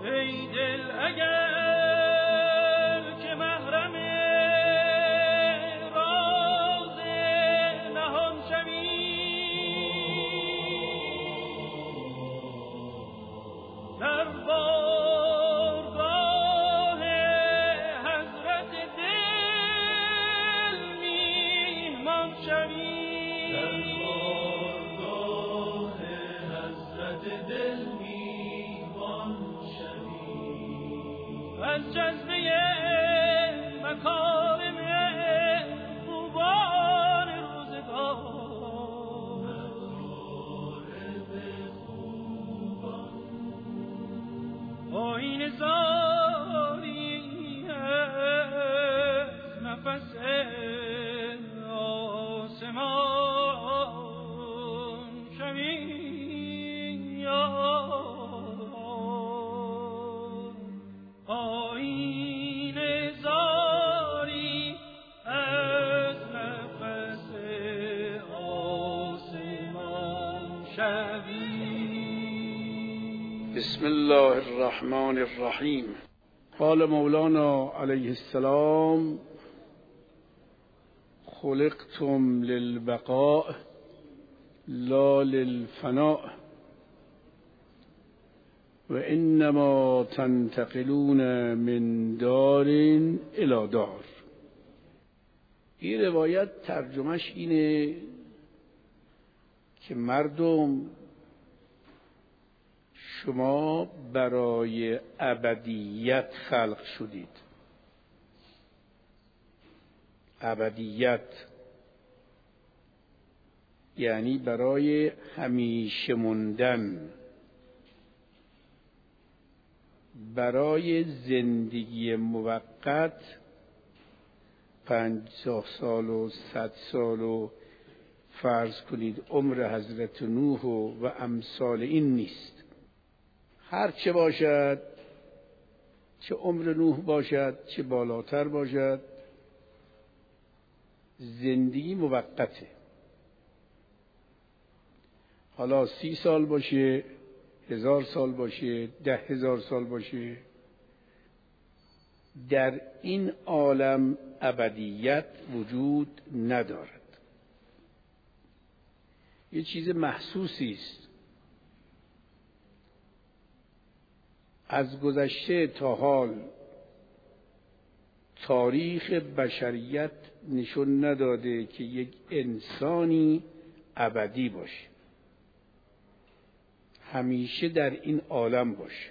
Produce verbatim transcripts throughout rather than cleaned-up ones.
ای دل اگر که محرم راز نهان شوی، در بارگاه حضرت دل میهمان شوی، در بارگاه حضرت دل میهمان شوی، از جذبه مکارم خوبان روزگار، آیین زاری از نفس آسمان شوی، آیین زاری از نفس آسمان شوی. بسم الله الرحمن الرحیم. قال مولانا علیه السلام: خلقتم للبقاء لا للفناء و انما تنتقلون من دار الی دار. این روایت ترجمهش اینه که مردم، شما برای ابدیت خلق شدید. ابدیت یعنی برای همیشه موندن، برای زندگی موقت، پنجاه سال و صد سال و فرض کنید عمر حضرت نوح و امثال این نیست. هر چه باشد، چه عمر نوح باشد چه بالاتر باشد، زندگی موقته. حالا سی سال باشه، هزار سال باشه، ده هزار سال باشه، در این عالم ابدیت وجود ندارد. یه چیز محسوسی است. از گذشته تا حال تاریخ بشریت نشون نداده که یک انسانی ابدی باشه، همیشه در این عالم باشه.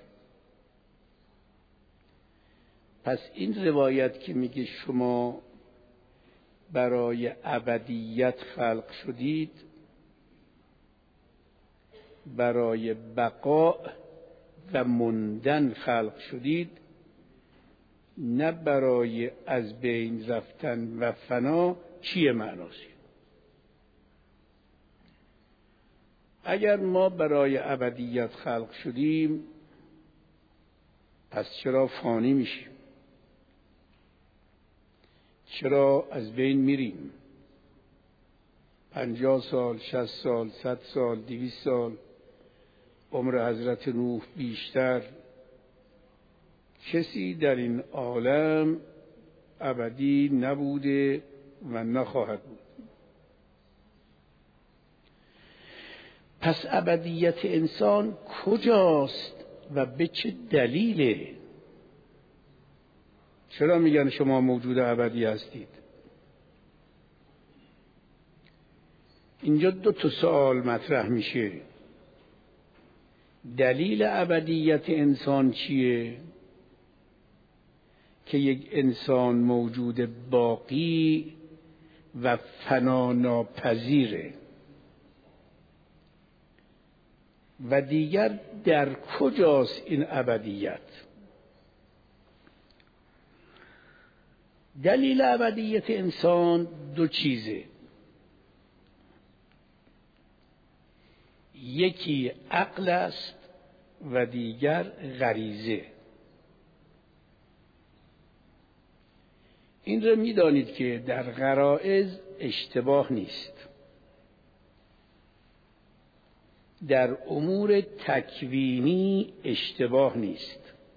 پس این روایت که میگه شما برای ابدیت خلق شدید، برای بقا و موندن خلق شدید، نه برای از بین رفتن و فنا، چیه معناسی؟ اگر ما برای ابدیت خلق شدیم، پس چرا فانی میشیم؟ چرا از بین میریم؟ پنجاه سال، شصت سال، صد سال، دویست سال عمر حضرت نوح بیشتر، کسی در این عالم ابدی نبوده و نخواهد بود. پس ابدیت انسان کجاست و به چه دلیله؟ چرا میگن شما موجود ابدی هستید؟ اینجا دو تا سوال مطرح میشه. دلیل ابدیت انسان چیه؟ که یک انسان موجود باقی و فنا ناپذیره. و دیگر در کجاست این ابدیت؟ دلیل ابدیت انسان دو چیزه. یکی عقل است و دیگر غریزه. این رو می‌دانید که در غرایز اشتباه نیست. در امور تکوینی اشتباه نیست.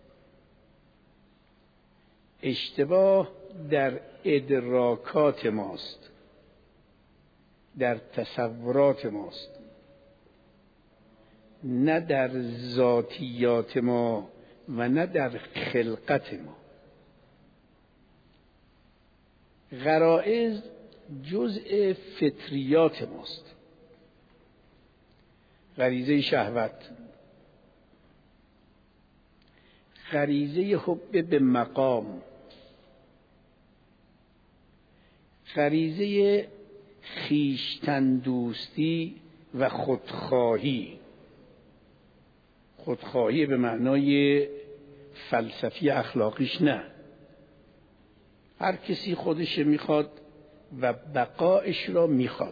اشتباه در ادراکات ماست، در تصورات ماست، نه در ذاتیات ما و نه در خلقت ما. غرایز جزء فطریات ماست. غریزه شهوت، غریزه حب به مقام، غریزه خویشتن دوستی و خودخواهی. خودخواهی به معنای فلسفی اخلاقیش نه، هر کسی خودش میخواد و بقایش را میخواد.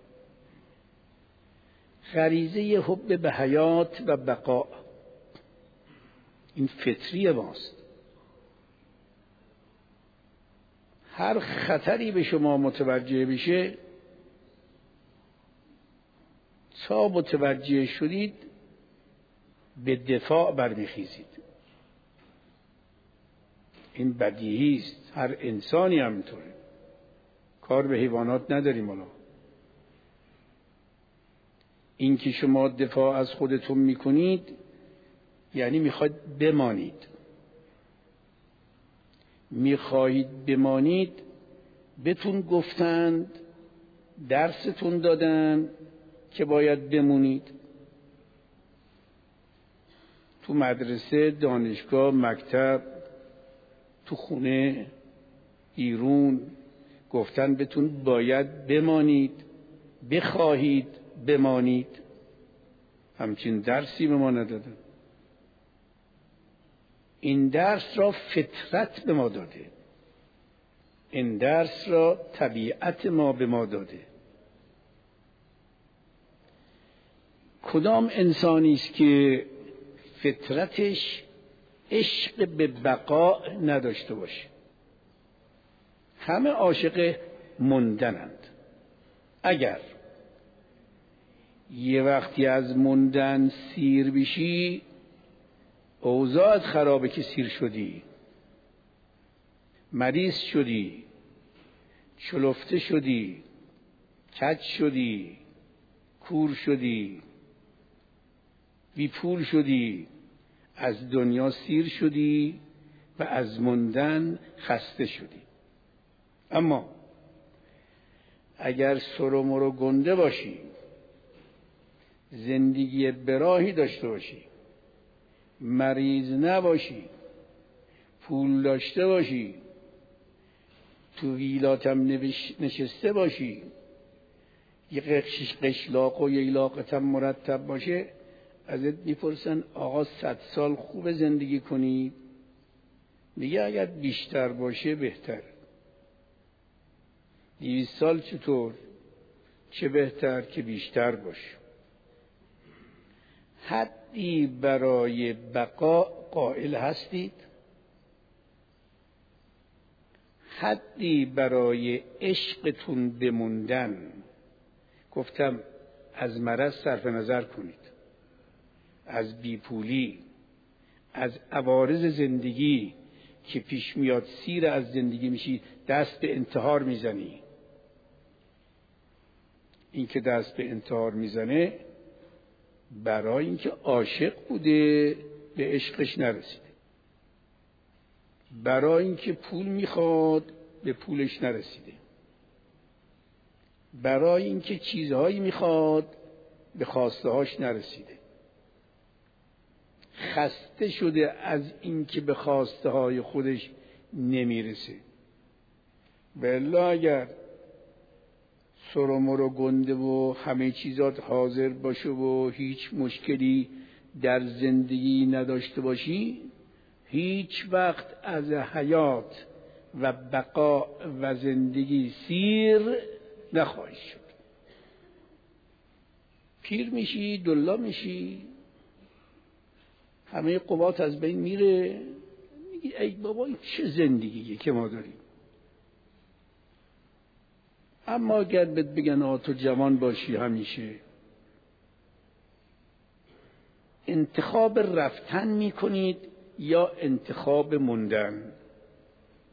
غریزه حب به حیات و بقا، این فطری ماست. هر خطری به شما متوجه بشه، تا متوجه شدید به دفاع برمیخیزید. این بدیهی است، هر انسانی همینطوره. کار به حیوانات نداریم. حالا این که شما دفاع از خودتون میکنید یعنی میخواید بمانید. میخواهید بمانید، بهتون گفتند، درستون دادن که باید بمونید. تو مدرسه، دانشگاه، مکتب، تو خونه، بیرون گفتن بهتون باید بمانید، بخواهید بمانید. همچین درسی به ما ندادن. این درس را فطرت به ما داده، این درس را طبیعت ما به ما داده. کدام انسانی است که فطرتش عشق به بقا نداشته باشه؟ همه عاشق موندنند. اگر یه وقتی از موندن سیر بشی، اوضاعت خرابه که سیر شدی، مریض شدی، چلفته شدی، کج شدی، کور شدی، بی پول شدی، از دنیا سیر شدی و از موندن خسته شدی. اما اگر سر و مرو گنده باشی، زندگی براهی داشته باشی، مریض نباشی، پول داشته باشی، تو ویلاتم نشسته باشی، یه قشش قشلاق و ییلاقتم مرتب باشه، ازت میپرسن آقا صد سال خوب زندگی کنی؟ میگه اگر بیشتر باشه بهتر. دویست سال چطور؟ چه بهتر که بیشتر باشه. حدی برای بقا قائل هستید؟ حدی برای عشقتون بموندن؟ گفتم از مرض صرف نظر کنید، از بیپولی، از عوارض زندگی که پیش میاد، سیر از زندگی میشی، دست به انتحار میزنی. این که دست به انتحار میزنه برای اینکه عاشق بوده به عشقش نرسیده، برای اینکه پول میخواد به پولش نرسیده، برای اینکه چیزهایی میخواد به خواسته هاش نرسیده، خسته شده از اینکه به خواسته های خودش نمیرسه. والله اگر سر و مرو گنده و همه چیزات حاضر باشه و هیچ مشکلی در زندگی نداشته باشی، هیچ وقت از حیات و بقا و زندگی سیر نخواهی شد. پیر میشی، دلا میشی، همه قوات از بین میره، میگی ای بابا این چه زندگیه که ما داریم. اما اگر بهت بگن آه تو جوان باشی، همیشه انتخاب رفتن میکنید یا انتخاب موندن؟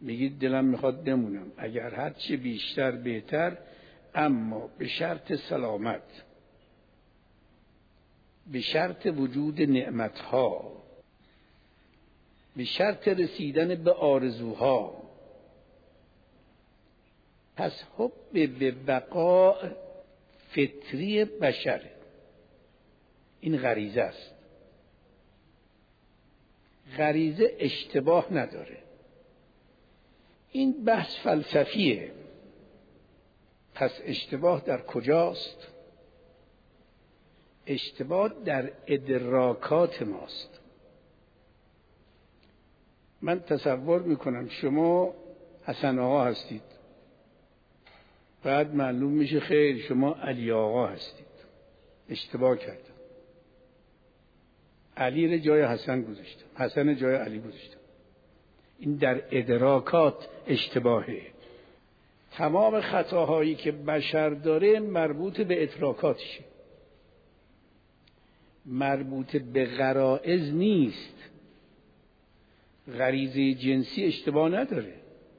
میگید دلم میخواد بمونم، اگر هر چه بیشتر بهتر، اما به شرط سلامت، به شرط وجود نعمتها، به شرط رسیدن به آرزوها. پس حب به بقا فطری بشره، این غریزه است. غریزه اشتباه نداره. این بحث فلسفیه. پس اشتباه در کجاست؟ اشتباه در ادراکات ماست. من تصور میکنم شما حسن آقا هستید، بعد معلوم میشه خیر شما علی آقا هستید. اشتباه کردم. علی رو جای حسن گذاشتم، حسن جای علی گذاشتم. این در ادراکات اشتباهه. تمام خطاهایی که بشر داره مربوط به ادراکاتشه، مربوط به غرائز نیست. غریزه جنسی اشتباه نداره،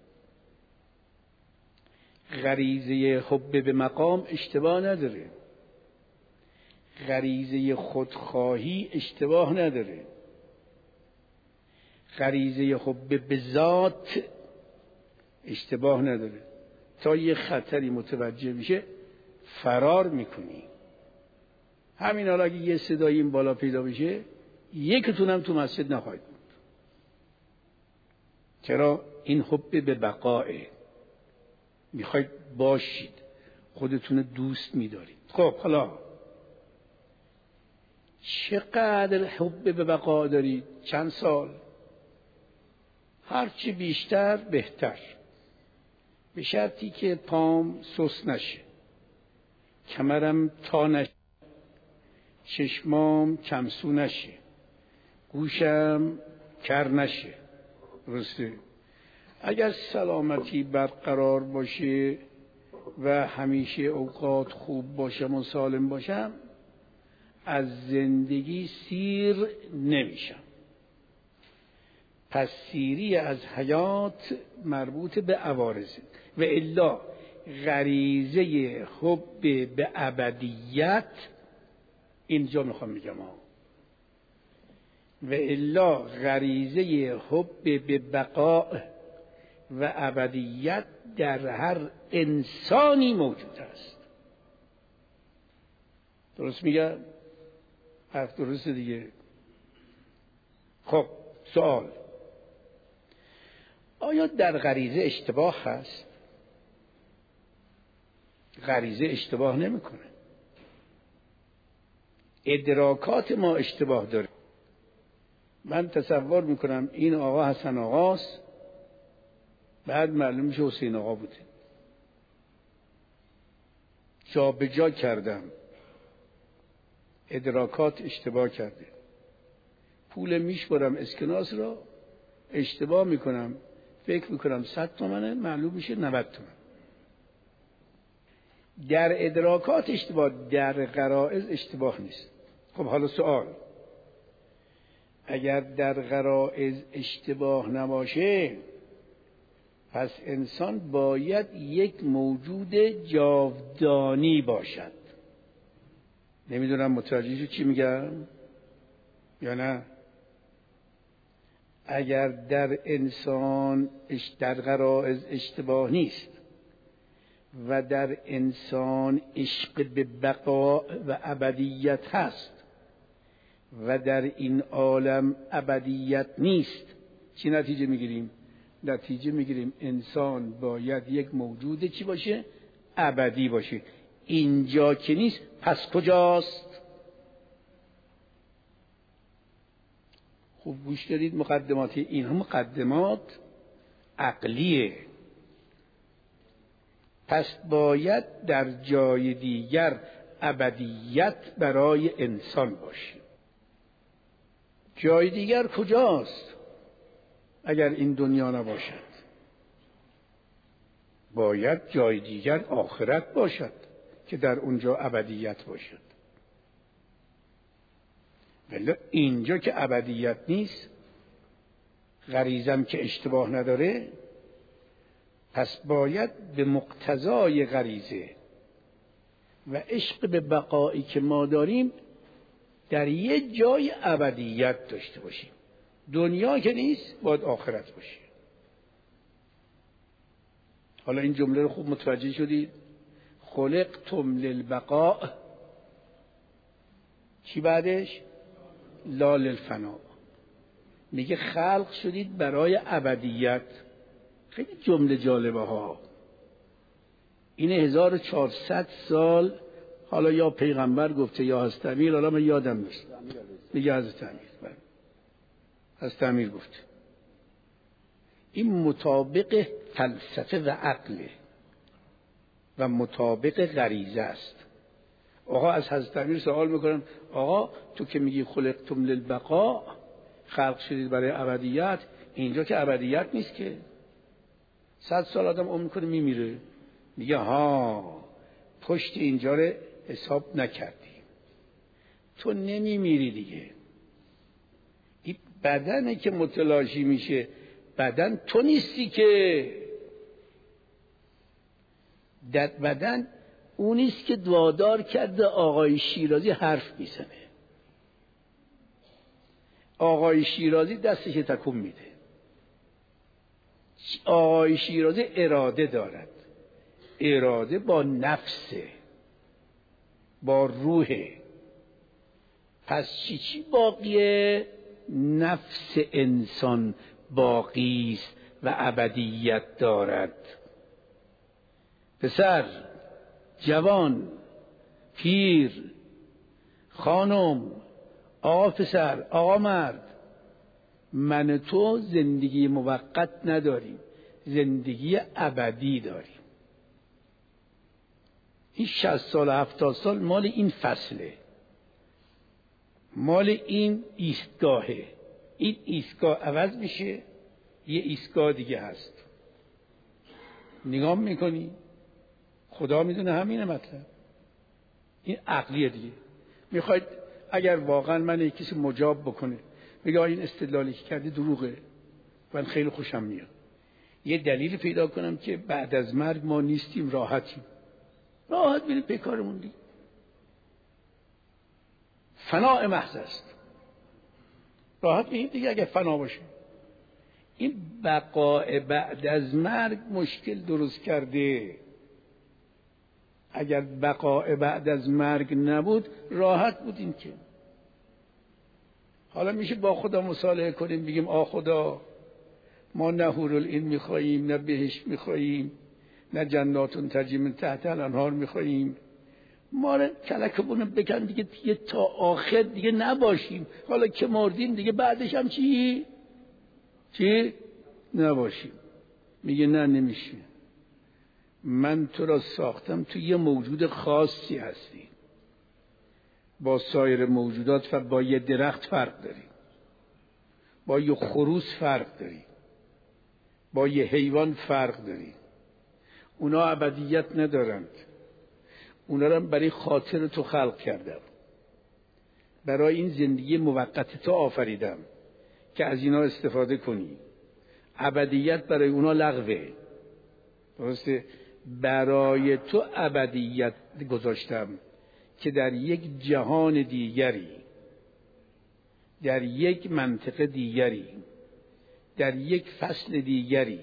غریزه حب به مقام اشتباه نداره، غریزه خودخواهی اشتباه نداره، غریزه حب به ذات اشتباه نداره. تا یه خطری متوجه میشه فرار میکنی. همین حالا اگه یه صدایی این بالا پیدا بشه یکتونم تو مسجد نخواهید بود. چرا؟ این حب به بقائه، میخواید باشید، خودتون دوست میدارید. خب حالا چقدر حب به بقا دارید؟ چند سال؟ هرچی بیشتر بهتر، به شرطی که پام سست نشه، کمرم تا نشه، چشمام کمسو نشه، گوشم کر نشه. درسته؟ اگر سلامتی برقرار باشه و همیشه اوقات خوب باشم و سالم باشم، از زندگی سیر نمیشم. پس سیری از حیات مربوط به عوارضه. و الا غریزه حب به ابدیت، اینجا میخوام میگم ها، و الا غریزه حب به بقاء و ابدیت در هر انسانی موجود است. درست میگم؟ حرف درست دیگه. خب سوال، آیا در غریزه اشتباه هست؟ غریزه اشتباه نمیکنه. ادراکات ما اشتباه داره. من تصور میکنم این آقا حسن آقاست، بعد معلوم میشه حسین آقا بوده. جا به جا کردم، ادراکات اشتباه کرده. پول میشمارم اسکناس را، اشتباه میکنم، فکر میکنم صد تومنه، معلوم میشه نود تومن. در ادراکات اشتباه، در غرائز اشتباه نیست. خب حالا سوال، اگر در غرائز اشتباه نباشه، پس انسان باید یک موجود جاودانی باشد. نمیدونم متوجه شو چی میگم یا نه؟ اگر در انسان در غرائز اشتباه نیست و در انسان عشق به بقا و ابدیت هست و در این عالم ابدیت نیست، چی نتیجه میگیریم؟ نتیجه میگیریم انسان باید یک موجود چی باشه؟ ابدی باشه. اینجا که نیست، پس کجاست؟ خوب گوش دارید، مقدمات این هم مقدمات عقلیه. پس باید در جای دیگر ابدیت برای انسان باشه. جای دیگر کجاست اگر این دنیا نباشد؟ باید جای دیگر آخرت باشد که در اونجا ابدیت باشد. ولی اینجا که ابدیت نیست، غریزم که اشتباه نداره، پس باید به مقتضای غریزه و عشق به بقایی که ما داریم در یه جای ابدیت داشته باشیم. دنیا که نیست، باید آخرت باشه. حالا این جمله رو خوب متوجه شدید؟ خلقتم للبقاء، چی بعدش؟ لا للفنا. میگه خلق شدید برای ابدیت. خیلی جمله جالبه ها. این هزار و چهارصد سال، حالا یا پیغمبر گفته یا حضرت امیر، حالا من یادم نیست، میگه حضرت امیر، حضرت امیر گفته. این مطابق فلسفه و عقله و مطابق غریزه است. آقا از حضرت امیر سوال میکنن، آقا تو که میگی خلقتم للبقاء، خلق شدید برای ابدیت، اینجا که ابدیت نیست که، صد سال آدم عمر میکنه میمیره. میگه ها، پشت اینجا رو حساب نکردی، تو نمیمیری دیگه. این بدنه که متلاشی میشه، بدن تو نیستی که. در بدن اونیست که وادار کرده آقای شیرازی حرف میزنه. آقای شیرازی دستش تکون میده. آقای شیرازی اراده دارد. اراده با نفسه، با روحه. پس چی چی باقیه؟ نفس انسان باقی است و ابدیت دارد. پسر، جوان، پیر، خانم، آقا پسر، آقا مرد، من تو زندگی موقت نداریم، زندگی ابدی داریم. این شصت سال هفتاد سال مال این فصله، مال این ایستگاهه. این ایستگاه عوض میشه، یه ایستگاه دیگه هست. نگاه میکنی؟ خدا میدونه همینه مطلب. این عقلیه دیگه. میخواید اگر واقعا من کسی مجاب بکنه بگه این استدلالی که کردی دروغه، من خیلی خوشم میاد، یه دلیل پیدا کنم که بعد از مرگ ما نیستیم، راحتیم، راحت بریم به کارمون دیگه. فناء محض است، راحت بریم دیگه اگر فنا باشه. این بقاء بعد از مرگ مشکل درست کرده. اگر بقاء بعد از مرگ نبود راحت بودیم که. حالا میشه با خدا مصالحه کنیم، بگیم آ خدا، ما نه حورالعین میخواییم، نه بهشت میخواییم، نه جناتون تجری من تحتها الانهار میخواییم، ما رو کلکمون بکن دیگه, دیگه تا آخر دیگه نباشیم. حالا که مردیم دیگه بعدش هم چی؟ چی؟ نباشیم. میگه نه، نمیشه. من تو را ساختم، تو یه موجود خاصی هستی، با سایر موجودات و با یه درخت فرق داری، با یه خروس فرق داری، با یه حیوان فرق داری. اونا ابدیت ندارند، اونا را برای خاطر تو خلق کردم، برای این زندگی موقت تو آفریدم که از اینا استفاده کنی. ابدیت برای اونا لغوه، درسته؟ برای تو ابدیت گذاشتم که در یک جهان دیگری، در یک منطقه دیگری، در یک فصل دیگری،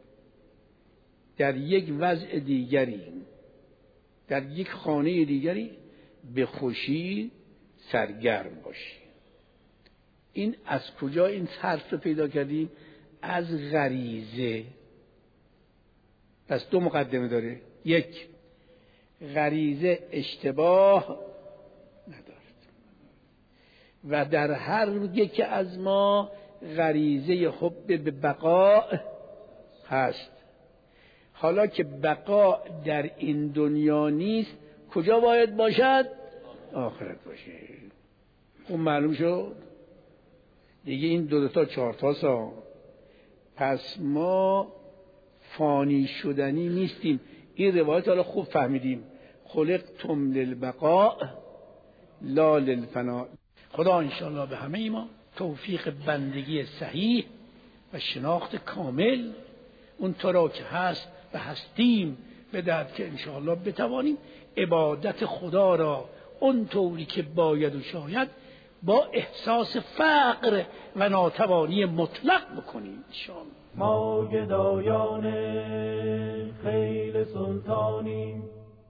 در یک وضع دیگری، در یک خانه دیگری به خوشی سرگرم باشی. این از کجا این حرف رو پیدا کردیم؟ از غریزه. پس دو مقدمه داره. یک، غریزه اشتباه ندارد و در هر یک از ما غریزه حب به بقاء هست. حالا که بقا در این دنیا نیست، کجا باید باشد؟ آخرت باشه. خب معلوم شد دیگه. این دو, دو تا چهار تا سا. پس ما فانی شدنی نیستیم. این روایت حالا خوب فهمیدیم. خلقتم للبقاء لا للفنا. خدا انشاءالله به همه ما توفیق بندگی صحیح و شناخت کامل اون تو را که هست و هستیم بدهد که انشاءالله بتوانیم عبادت خدا را اون طوری که باید و شاید با احساس فقر و ناتوانی مطلق بکنیم انشاءالله. ما گدایان خیل سلطانیم،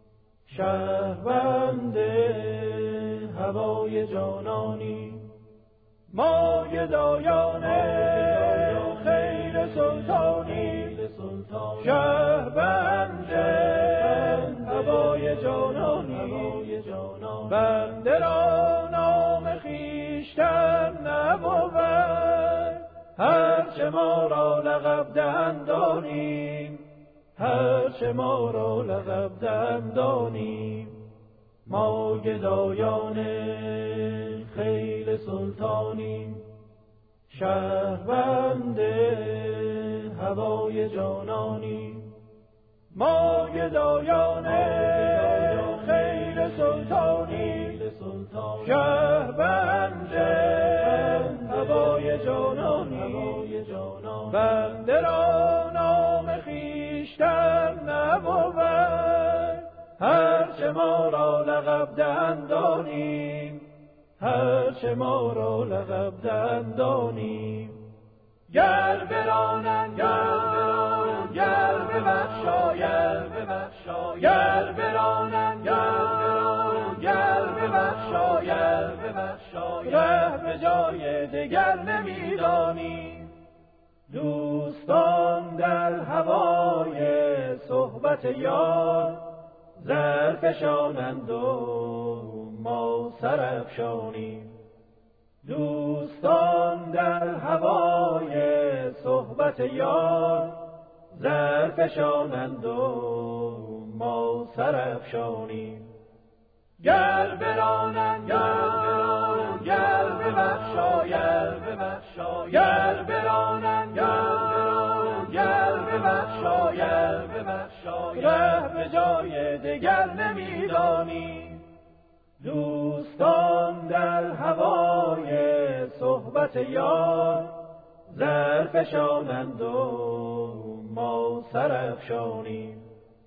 شهروند هوای جانانیم. ما گدایان خیل سلطانیم، شهروند هوای جانانیم. بنده را نام خویشتن نبود، هرچه ما را لقب دهند دانیم، هرچه ما را لقب دهند دانیم. ما گدایان خیل سلطانیم، شهروند هوای جانانیم. ما گدایان خیل سلطانیم، شهروند هوای جانانیم. بنده را نام خویشتن نبود، هرچه ما را لقب دهند دانیم، هرچه ما را لقب دهند دانیم. گر برانند گر ببخشاید، گر برانند گر ببخشاید، ره به جای دگر نمیدانیم. دوستان در هوای صحبت یار، زرفشانند و ما سرافشانیم. دوستان در هوای صحبت یار، زرفشانند و ما سرافشانیم. گر برانند گر ببخشاید، گر برانند گر ببخشاید، ره به جای دگر نمیدانیم. دوستان در هوای صحبت یار، زرفشانند و ما سرافشانیم.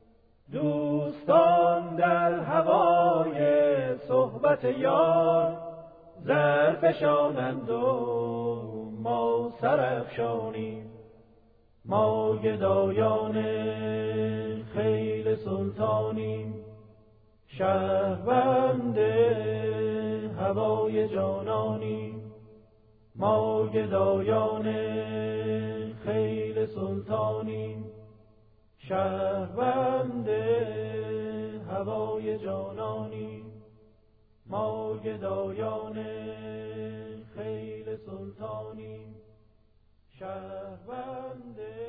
دوستان در هوای صحبت یار، زرفشانند و ما سرافشانیم. ما گدایان خیل سلطانیم، شهروند هوای جانانیم. ما گدایان خیل سلطانیم، شهروند هوای جانانیم. ما گدایان خیل سلطانیم، شهروند